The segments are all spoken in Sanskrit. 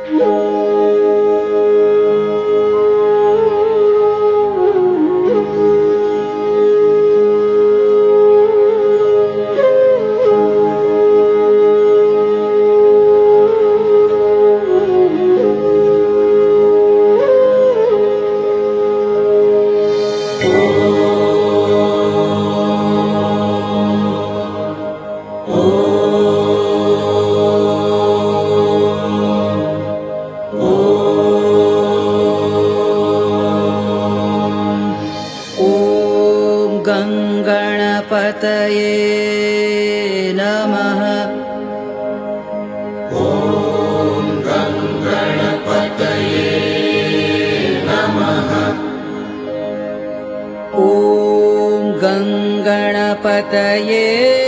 गणपतये नमः। ॐ गणपतये नमः। ॐ गणपतये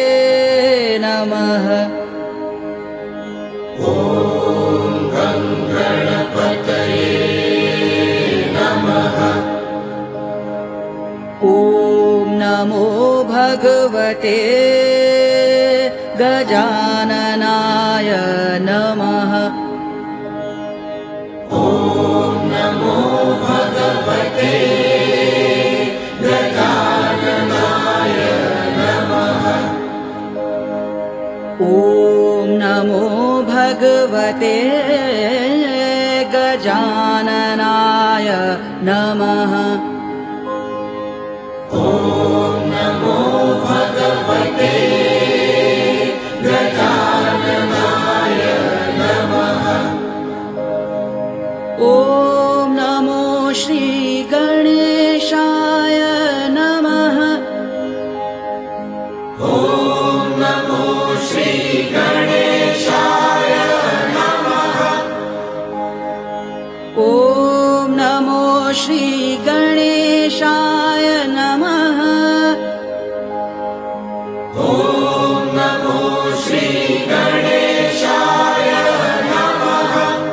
नमः। ॐ गणपतये नमः। ॐ नमो भगवते गजाननाय नमः। ॐ नमो भगवते गजाननाय नमः। ॐ नमो भगवते गजाननाय नमः। ॐ नमो भगवते गजाननाय नमः। ॐ नमो श्री गणेशाय नमः। ॐ नमो श्री गणेशाय नमः। ॐ नमो श्री गणेशाय नमः। ॐ नमो श्री गणेशाय नमः।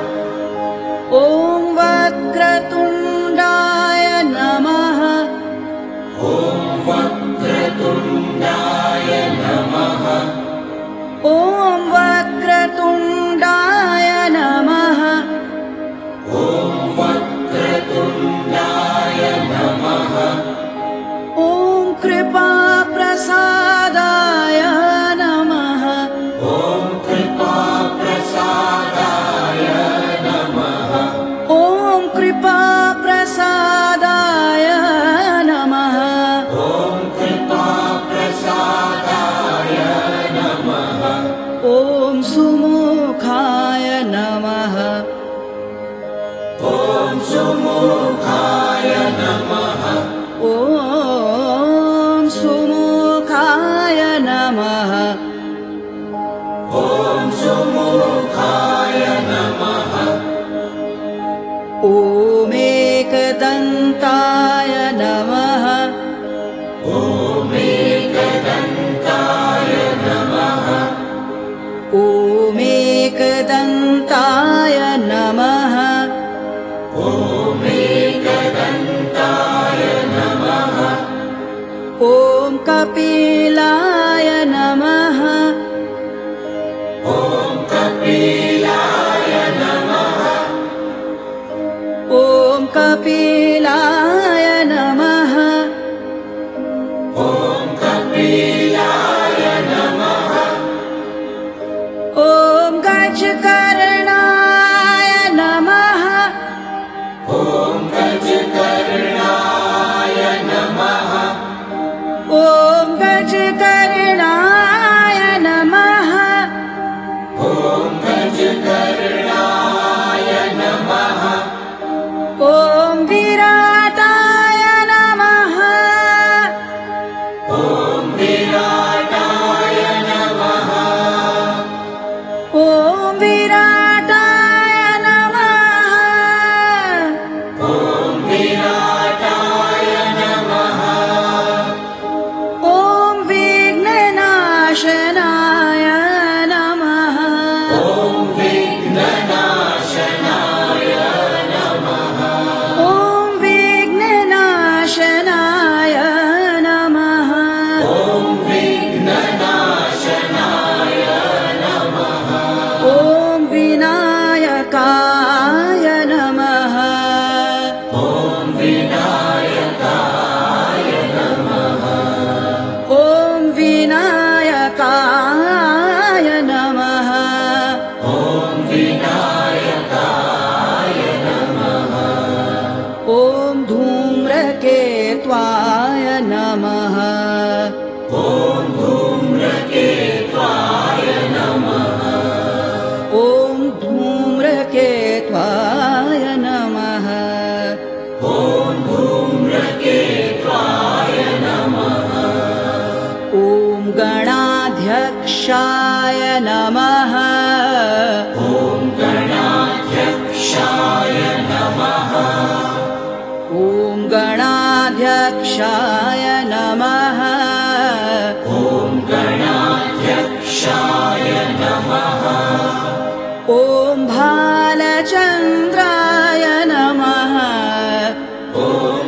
ॐ वक्रतुण्डाय नमः। ॐ वक्रतुण्डाय नमः। ॐ वक्रतुण्डाय नमः। ॐ वक्रतुण्डाय नमः। ॐ कृपाप्रसादाय नमः। ॐ कृपाप्रसादाय नमः। ॐ कृपाप्रसादाय नमः। ॐ कृपाप्रसादाय नमः। ॐ सुमुखाय नमः। ॐ सुमुखाय नमः। ॐ सुमुखाय नमः। ॐ सुमुखाय नमः। ॐ एकदन्ताय नमः। ॐ एकदन्ताय नमः। ॐ एकदन्ताय नमः। ॐ एकदन्ताय नमः। ॐ कपिलाय नमः। ॐ कपिलाय नमः। ॐ कपिलाय नमः। ॐ कपिलाय नमः। ॐ गजकर्णाय नमः। ॐ गजकर्णाय नमः। ॐ गजकर्णाय नमः। ॐ गजकर्णाय नमः। ॐ धूम्रकेत्वाय नमः ॐ धूम्रकेत्वाय नमः ॐ गणाध्यक्षाय नमः ॐ गणाध्यक्षाय नमः ॐ गणाध्यक्षाय नमः ॐ गणाध्यक्षाय नमः ॐ भालचन्द्राय नमः ॐ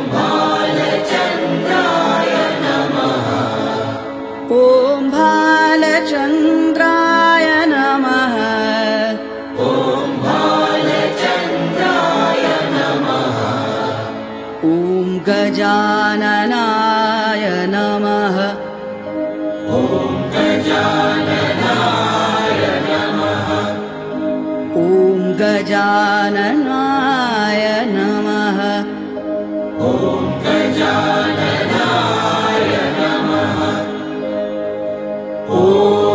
भालचन्द्राय नमः ॐ भालचन्द्राय नमः ॐ भालचन्द्राय नमः ॐ गजाननाय नमः ॐ गजाननाय नमः ॐ गजाननाय नमः ॐ गजाननाय नमः ॐ